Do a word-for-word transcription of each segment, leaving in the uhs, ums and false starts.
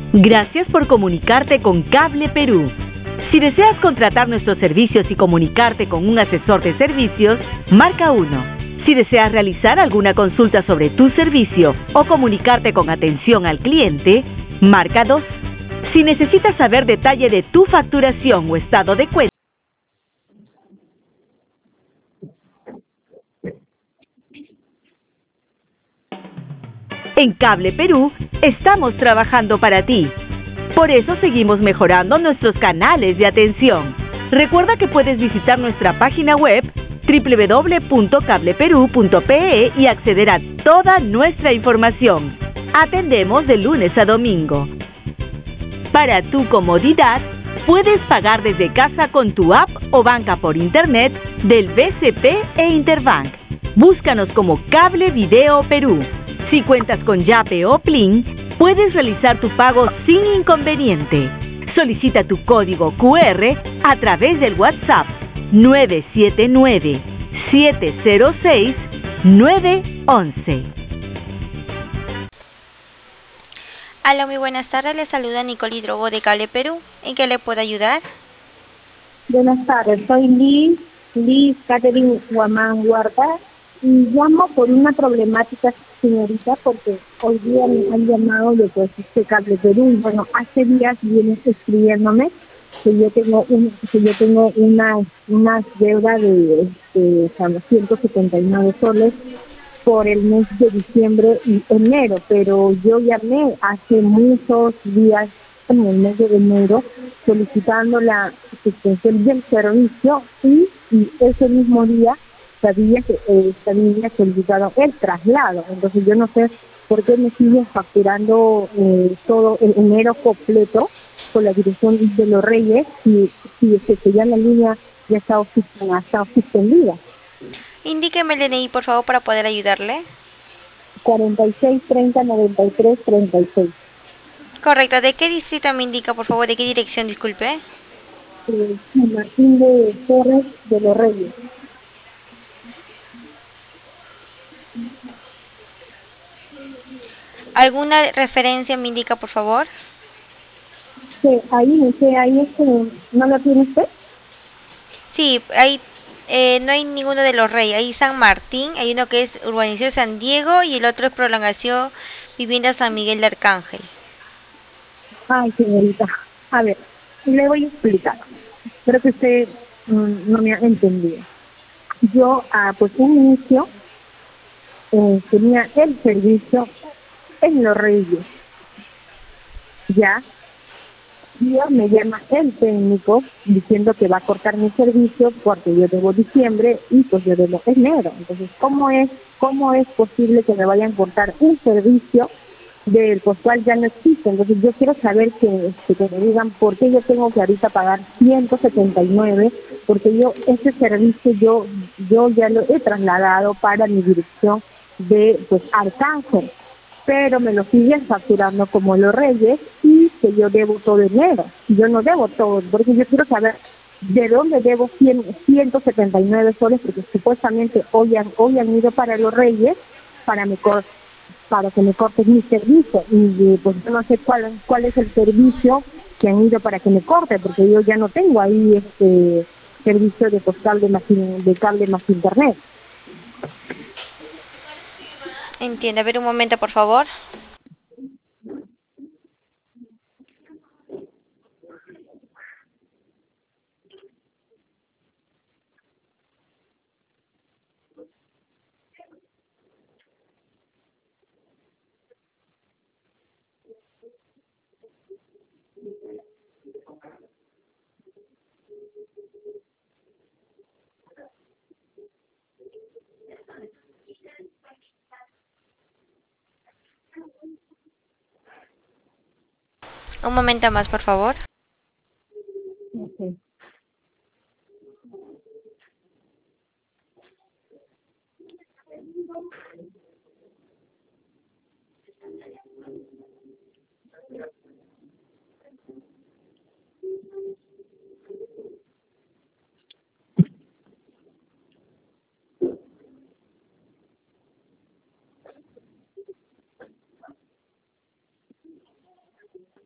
Gracias por comunicarte con Cable Perú. Si deseas contratar nuestros servicios y comunicarte con un asesor de servicios, marca uno. Si deseas realizar alguna consulta sobre tu servicio o comunicarte con atención al cliente, marca dos. Si necesitas saber detalle de tu facturación o estado de cuenta, en Cable Perú estamos trabajando para ti. Por eso seguimos mejorando nuestros canales de atención. Recuerda que puedes visitar nuestra página web doble u doble u doble u punto cable perú punto pe e y acceder a toda nuestra información. Atendemos de lunes a domingo. Para tu comodidad, puedes pagar desde casa con tu app o banca por internet del B C P e Interbank. Búscanos como Cable Video Perú. Si cuentas con Yape o Plin, puedes realizar tu pago sin inconveniente. Solicita tu código cu erre a través del WhatsApp nueve siete nueve, siete cero seis, nueve once. Hola, muy buenas tardes. Le saluda Nicole Hidrobo de Cable Perú. ¿En qué le puedo ayudar? Buenas tardes, soy Liz, Liz Catherine Guamán Huerta y llamo por una problemática, señorita, porque hoy día me han llamado de pues, este Cable Perú y bueno, hace días vienen escribiéndome que yo tengo un, que yo tengo una, una deuda de este, ciento setenta y nueve soles por el mes de diciembre y enero, pero yo llamé hace muchos días en el mes de enero solicitando la suspensión del servicio y, y ese mismo día sabía que eh, había solicitado el traslado. Entonces yo no sé por qué me siguen facturando eh, todo el enero completo con la dirección de los Reyes y si, si, si ya la línea ya está, ha estado suspendida. Indíqueme el D N I, por favor, para poder ayudarle. cuarenta y seis, treinta, noventa y tres, treinta y seis. Correcto. ¿De qué distrito me indica, por favor? ¿De qué dirección, disculpe? Eh, Martín de Torres de los Reyes. ¿Alguna referencia me indica, por favor? Sí, ahí, sí, ahí es que no lo tiene usted. Sí, hay, eh, no hay ninguno de los Reyes. Hay San Martín, hay uno que es Urbanización San Diego y el otro es Prolongación Vivienda San Miguel de Arcángel. Ay, señorita, a ver, le voy a explicar. Creo que usted mm, no me ha entendido. Yo, ah, pues, un inicio eh, tenía el servicio en los Reyes, ya. Día me llama el técnico diciendo que va a cortar mi servicio porque yo debo diciembre y pues yo debo enero. Entonces, ¿cómo es cómo es posible que me vayan a cortar un servicio del cual ya no existe? Entonces, yo quiero saber que, que, que me digan por qué yo tengo que ahorita pagar ciento setenta y nueve, porque yo ese servicio yo yo ya lo he trasladado para mi dirección de pues Arcángel, pero me lo siguen facturando como los Reyes y que yo debo todo enero. Yo no debo todo, porque yo quiero saber de dónde debo ciento setenta y nueve soles, porque supuestamente hoy han, hoy han ido para los Reyes para me cor para que me corten mi servicio y pues yo no sé cuál cuál es el servicio que han ido para que me corte, porque yo ya no tengo ahí este servicio de postal de más de cable más internet. Entiende. A ver, un momento, por favor. Un momento más, por favor. Okay.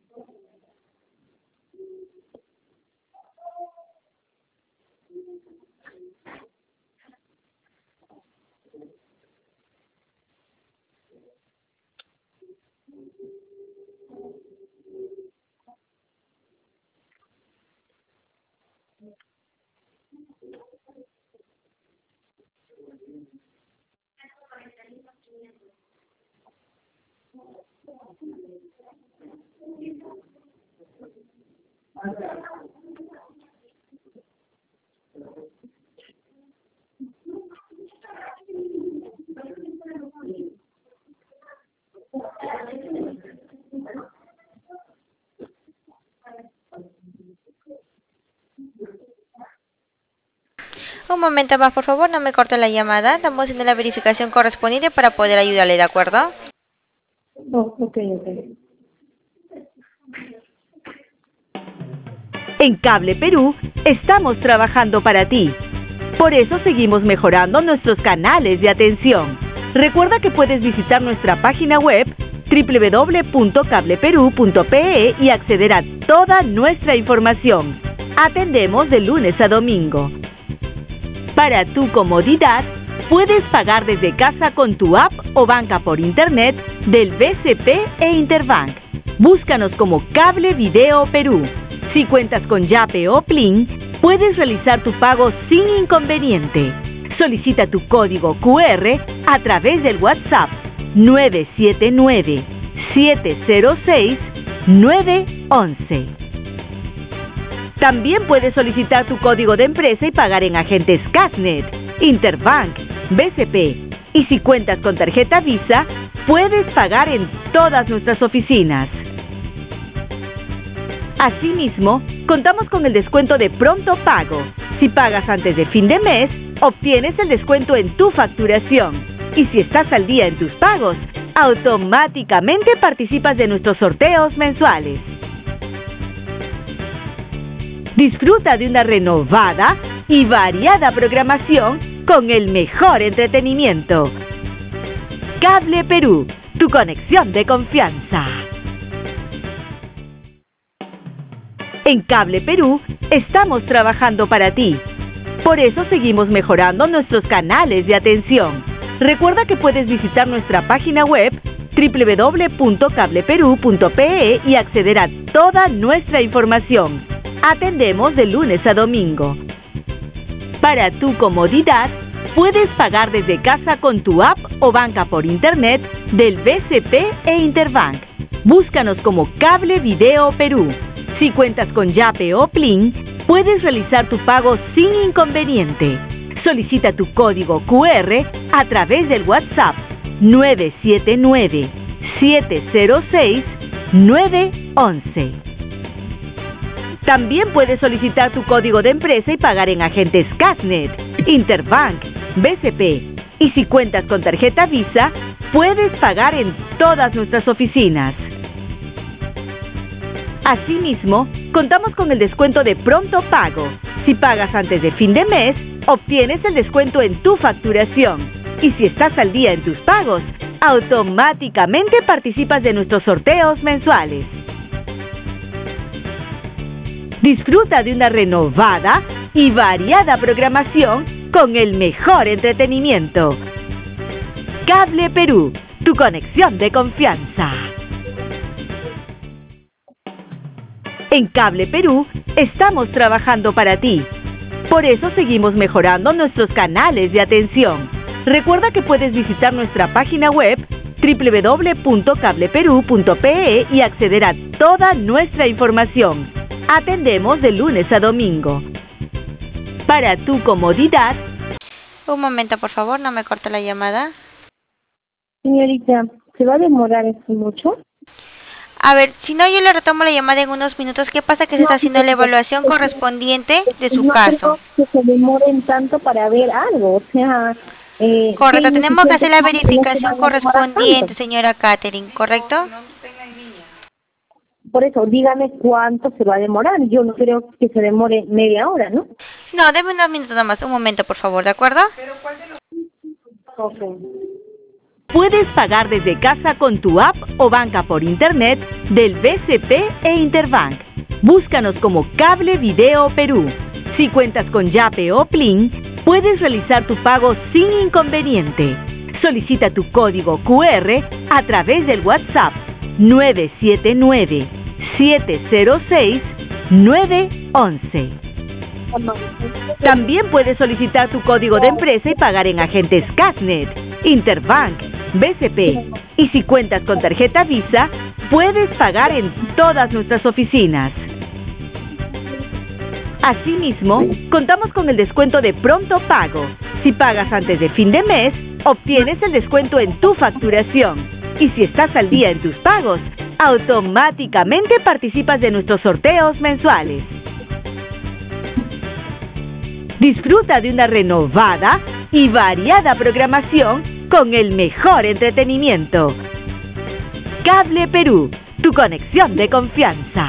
Un momento más, por favor, no me corte la llamada. Estamos haciendo la verificación correspondiente para poder ayudarle, ¿de acuerdo? Oh, ok, ok. En Cable Perú estamos trabajando para ti. Por eso seguimos mejorando nuestros canales de atención. Recuerda que puedes visitar nuestra página web doble u doble u doble u punto cable perú punto pe e y acceder a toda nuestra información. Atendemos de lunes a domingo. Para tu comodidad, puedes pagar desde casa con tu app o banca por internet del B C P e Interbank. Búscanos como Cable Video Perú. Si cuentas con Yape o Plin, puedes realizar tu pago sin inconveniente. Solicita tu código cu erre a través del WhatsApp nueve siete nueve, siete cero seis, nueve once. También puedes solicitar tu código de empresa y pagar en agentes Casnet, Interbank, B C P. Y si cuentas con tarjeta Visa, puedes pagar en todas nuestras oficinas. Asimismo, contamos con el descuento de pronto pago. Si pagas antes de fin de mes, obtienes el descuento en tu facturación. Y si estás al día en tus pagos, automáticamente participas de nuestros sorteos mensuales. Disfruta de una renovada y variada programación con el mejor entretenimiento. Cable Perú, tu conexión de confianza. En Cable Perú estamos trabajando para ti. Por eso seguimos mejorando nuestros canales de atención. Recuerda que puedes visitar nuestra página web doble u doble u doble u punto cable perú punto pe e y acceder a toda nuestra información. Atendemos de lunes a domingo. Para tu comodidad, puedes pagar desde casa con tu app o banca por internet del B C P e Interbank. Búscanos como Cable Video Perú. Si cuentas con Yape o Plin, puedes realizar tu pago sin inconveniente. Solicita tu código cu erre a través del WhatsApp nueve siete nueve, siete cero seis, nueve once. También puedes solicitar tu código de empresa y pagar en agentes Casnet, Interbank, B C P. Y si cuentas con tarjeta Visa, puedes pagar en todas nuestras oficinas. Asimismo, contamos con el descuento de pronto pago. Si pagas antes de fin de mes, obtienes el descuento en tu facturación. Y si estás al día en tus pagos, automáticamente participas de nuestros sorteos mensuales. Disfruta de una renovada y variada programación con el mejor entretenimiento. Cable Perú, tu conexión de confianza. En Cable Perú estamos trabajando para ti. Por eso seguimos mejorando nuestros canales de atención. Recuerda que puedes visitar nuestra página web doble u doble u doble u punto cable perú punto pe e y acceder a toda nuestra información. Atendemos de lunes a domingo. Para tu comodidad... Un momento, por favor, no me corte la llamada. Señorita, ¿se va a demorar esto mucho? A ver, si no, yo le retomo la llamada en unos minutos. ¿Qué pasa? Que se No, está haciendo la es que- evaluación es que- correspondiente de su no caso. creo que se demoren tanto para ver algo, o sea... Eh, Correcto, ¿qué tenemos que hacer la necesidad de que no se verificación vaya a demorar correspondiente, tanto? señora Catherine, ¿correcto? Por eso, dígame cuánto se va a demorar. Yo no creo que se demore media hora, ¿no? No, deme unos minutos nada más, un momento, por favor, ¿de acuerdo? Ok. puedes pagar desde casa con tu app o banca por internet del B C P e Interbank. Búscanos como Cable Video Perú. Si cuentas con Yape o Plin, puedes realizar tu pago sin inconveniente. Solicita tu código Q R a través del WhatsApp nueve siete nueve, siete cero seis, nueve once. También puedes solicitar tu código de empresa y pagar en agentes Casnet, Interbank, B C P. Y si cuentas con tarjeta Visa, puedes pagar en todas nuestras oficinas. Asimismo, contamos con el descuento de pronto pago. Si pagas antes de fin de mes, obtienes el descuento en tu facturación. Y si estás al día en tus pagos, automáticamente participas de nuestros sorteos mensuales. Disfruta de una renovada y variada programación con el mejor entretenimiento. Cable Perú, tu conexión de confianza.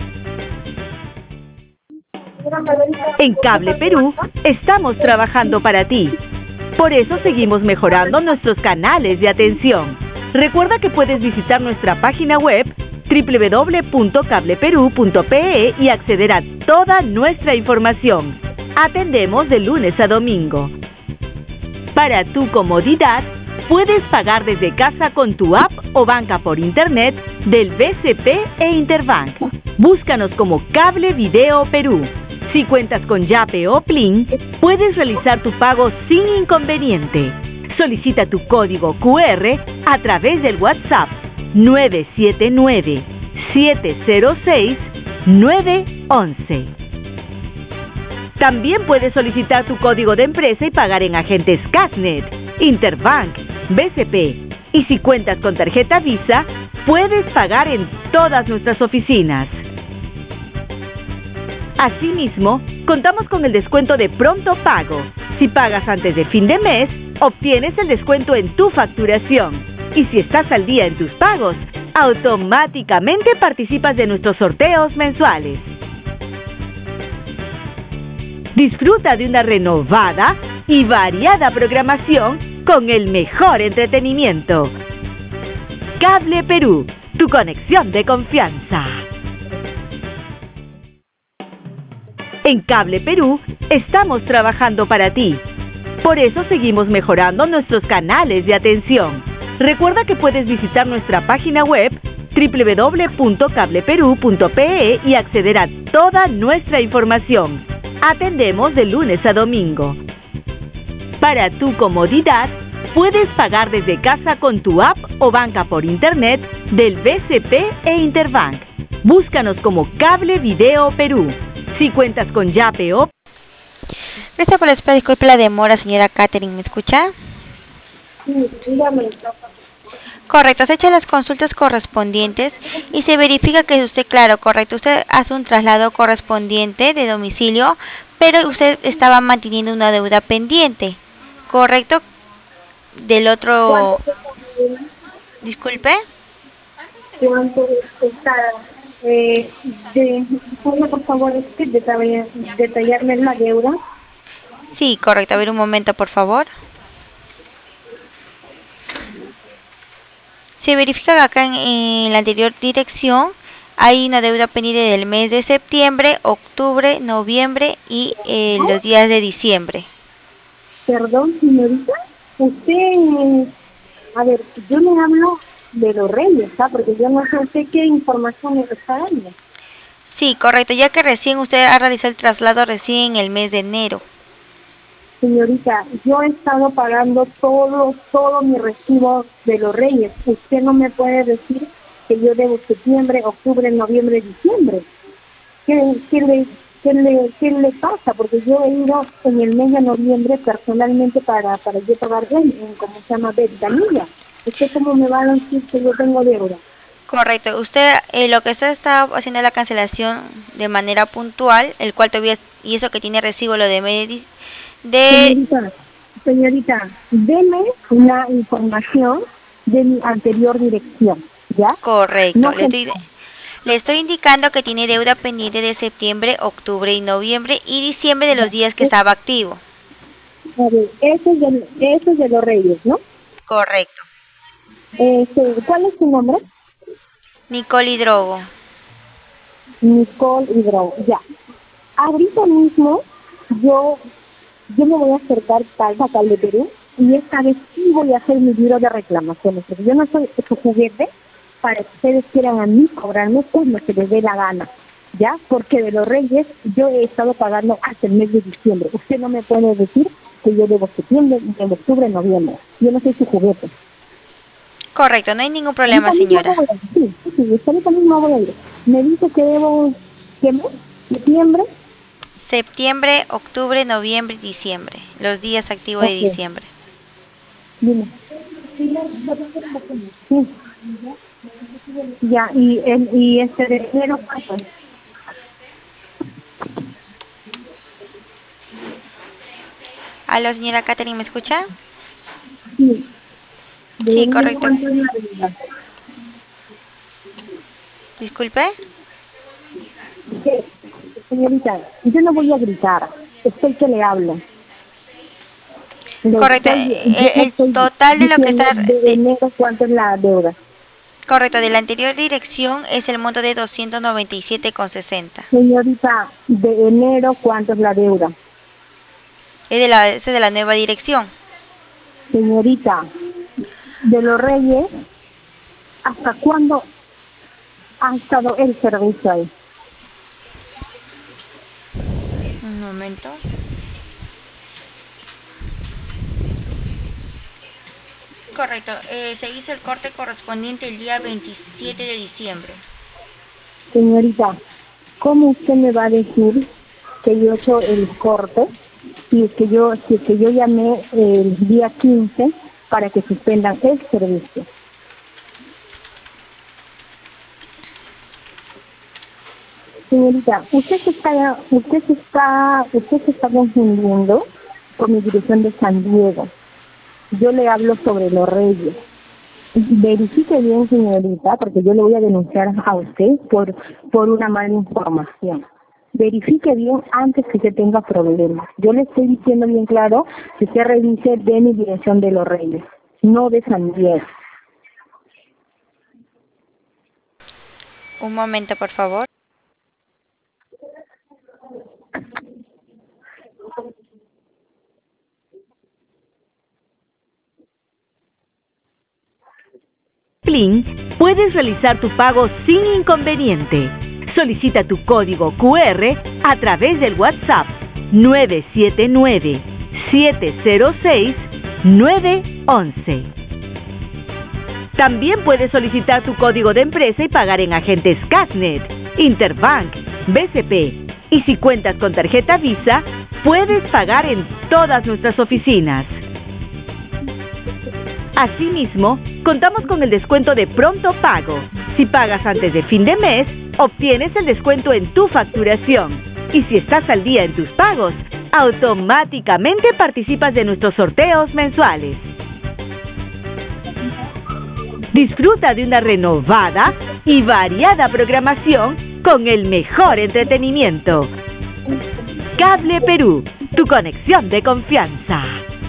En Cable Perú estamos trabajando para ti. Por eso seguimos mejorando nuestros canales de atención. Recuerda que puedes visitar nuestra página web doble u doble u doble u punto cable perú punto pe e y acceder a toda nuestra información. Atendemos de lunes a domingo. Para tu comodidad, puedes pagar desde casa con tu app o banca por internet del B C P e Interbank. Búscanos como Cable Video Perú. Si cuentas con Yape o Plin, puedes realizar tu pago sin inconveniente. Solicita tu código Q R a través del WhatsApp nueve siete nueve, siete cero seis, nueve once. También puedes solicitar tu código de empresa y pagar en agentes Casnet, Interbank, B C P. Y si cuentas con tarjeta Visa, puedes pagar en todas nuestras oficinas. Asimismo, contamos con el descuento de pronto pago. Si pagas antes de fin de mes, obtienes el descuento en tu facturación. Y si estás al día en tus pagos, automáticamente participas de nuestros sorteos mensuales. Disfruta de una renovada y variada programación con el mejor entretenimiento. Cable Perú, tu conexión de confianza. En Cable Perú estamos trabajando para ti. Por eso seguimos mejorando nuestros canales de atención. Recuerda que puedes visitar nuestra página web doble u doble u doble u punto cable perú punto pe e y acceder a toda nuestra información. Atendemos de lunes a domingo. Para tu comodidad, puedes pagar desde casa con tu app o banca por internet del B C P e Interbank. Búscanos como Cable Video Perú. Si cuentas con Yape o... Gracias por la espera, disculpe la demora, señora Catherine, ¿me escucha? Sí, dígame. Correcto, se echan las consultas correspondientes y se verifica que usted, claro, correcto, usted hace un traslado correspondiente de domicilio, pero usted estaba manteniendo una deuda pendiente, ¿correcto? Del otro... Disculpe. ¿Cuánto está? Eh, de, ¿Puede por favor este, detallar, detallarme la deuda? Sí, correcto, a ver un momento, por favor. Se verifica que acá en, en la anterior dirección hay una deuda pendiente del mes de septiembre, octubre, noviembre y eh, los días de diciembre. Perdón, señorita, usted, a ver, yo le hablo de los reyes, ¿ah? Porque yo no sé usted qué información me está dando. Sí, correcto, ya que recién usted ha realizado el traslado recién en el mes de enero. Señorita, yo he estado pagando todo, todo mi recibo de los reyes. Usted no me puede decir que yo debo septiembre, octubre, noviembre, diciembre. ¿Qué, qué, le, qué, le, ¿Qué le pasa? Porque yo he ido en el mes de noviembre personalmente para, para yo pagar bien, en, como se llama, ventanilla. ¿Usted cómo me va a decir que yo tengo deuda? Correcto, usted eh, lo que usted está haciendo es la cancelación de manera puntual, el cual todavía, y eso que tiene recibo lo de medio de... Señorita, señorita, deme una información de mi anterior dirección, ¿ya? Correcto, No, le, estoy, le estoy indicando que tiene deuda pendiente de septiembre, octubre y noviembre y diciembre de los días que estaba activo. A ver, eso es de, eso es de los reyes, ¿no? Correcto. Este, ¿cuál es tu nombre? Nicole Hidrogo. Nicole Hidrogo, ya. Ahorita mismo yo yo me voy a acercar tal a tal de Perú y esta vez sí voy a hacer mi libro de reclamaciones, porque yo no soy su juguete para que ustedes quieran a mí cobrarme cuando se les dé la gana, ¿ya? Porque de los Reyes yo he estado pagando hasta el mes de diciembre. Usted no me puede decir que yo debo septiembre, debo octubre, noviembre. Yo no soy su juguete. Correcto, no hay ningún problema, Ahorita mismo señora. voy a ir. Sí, sí, sí, ahorita mismo voy a ir. Me dice que debo, ¿qué mes? ¿Septiembre? Septiembre, octubre, noviembre y diciembre. Los días activos de Ok, diciembre. dime. Sí. Ya, y el, y este de enero, ¿cuánto? Aló, señora Catherine, ¿me escucha? Sí, de Sí, enero, correcto. ¿cuánto es la deuda? Disculpe. ¿Qué? Señorita, yo no voy a gritar, estoy que le hablo. Le Correcto. estoy, yo eh, le El estoy total de lo que diciendo está... de De, enero cuánto es la deuda. correcto, de la anterior dirección es el monto de doscientos noventa y siete con sesenta. Señorita, de enero cuánto es la deuda. Es de la, ese de la nueva dirección. Señorita, de los Reyes, ¿hasta cuándo ha estado el servicio ahí? Un momento. Correcto, eh, se hizo el corte correspondiente el día veintisiete de diciembre. Señorita, ¿cómo usted me va a decir que yo he hecho el corte si es que yo, si es que yo llamé el día quince para que suspendan el servicio? Señorita, usted se está, usted se está, usted se está confundiendo con mi dirección de San Diego. Yo le hablo sobre los Reyes. Verifique bien, señorita, porque yo le voy a denunciar a usted por, por una mala información. Verifique bien antes que se tenga problemas. Yo le estoy diciendo bien claro que usted revise de mi dirección de los Reyes, no de San Diego. Un momento, por favor. Plin, puedes realizar tu pago sin inconveniente. Solicita tu código Q R a través del WhatsApp nueve siete nueve, siete cero seis, nueve uno uno. También puedes solicitar tu código de empresa y pagar en agentes Casnet, Interbank, B C P. Y si cuentas con tarjeta Visa, puedes pagar en todas nuestras oficinas. Asimismo, contamos con el descuento de pronto pago. Si pagas antes de fin de mes, obtienes el descuento en tu facturación. Y si estás al día en tus pagos, automáticamente participas de nuestros sorteos mensuales. Disfruta de una renovada y variada programación con el mejor entretenimiento. Cable Perú, tu conexión de confianza.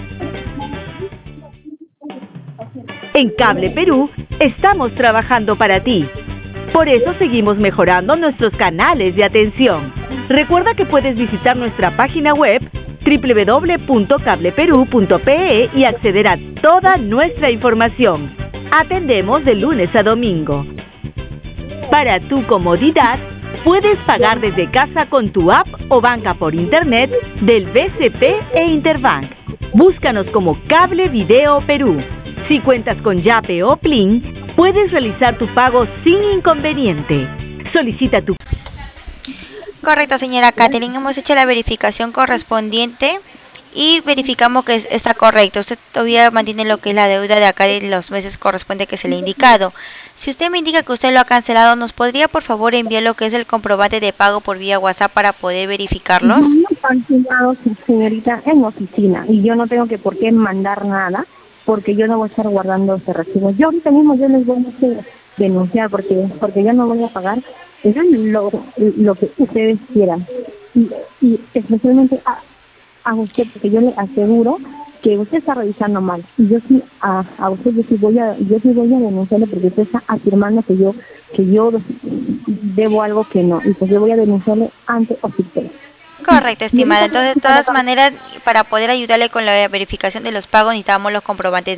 En Cable Perú estamos trabajando para ti. Por eso seguimos mejorando nuestros canales de atención. Recuerda que puedes visitar nuestra página web doble u doble u doble u punto cable perú punto pe e y acceder a toda nuestra información. Atendemos de lunes a domingo. Para tu comodidad, puedes pagar desde casa con tu app o banca por internet del B C P e Interbank. Búscanos como Cable Video Perú. Si cuentas con Yape o Plin, puedes realizar tu pago sin inconveniente. Solicita tu... Correcto, señora Catherine. Hemos hecho la verificación correspondiente y verificamos que es- está correcto. Usted todavía mantiene lo que es la deuda de acá de los meses corresponde que se le ha indicado. Si usted me indica que usted lo ha cancelado, ¿nos podría por favor enviar lo que es el comprobante de pago por vía WhatsApp para poder verificarlos? Yo no he cancelado, señorita, en oficina y yo no tengo que por qué mandar nada porque yo no voy a estar guardando ese recibo. Yo ahorita mismo yo les voy a hacer denunciar porque porque yo no voy a pagar eso es lo, lo que ustedes quieran y, y especialmente a, a usted porque yo le aseguro que usted está revisando mal. Y yo sí, a, a usted yo sí voy a, yo sí voy a denunciarle porque usted está afirmando que yo, que yo debo algo que no. Y pues yo voy a denunciarle ante Ofictel. Correcto, Y estimada. ahorita Entonces, de todas maneras, para poder ayudarle con la verificación de los pagos, necesitamos los comprobantes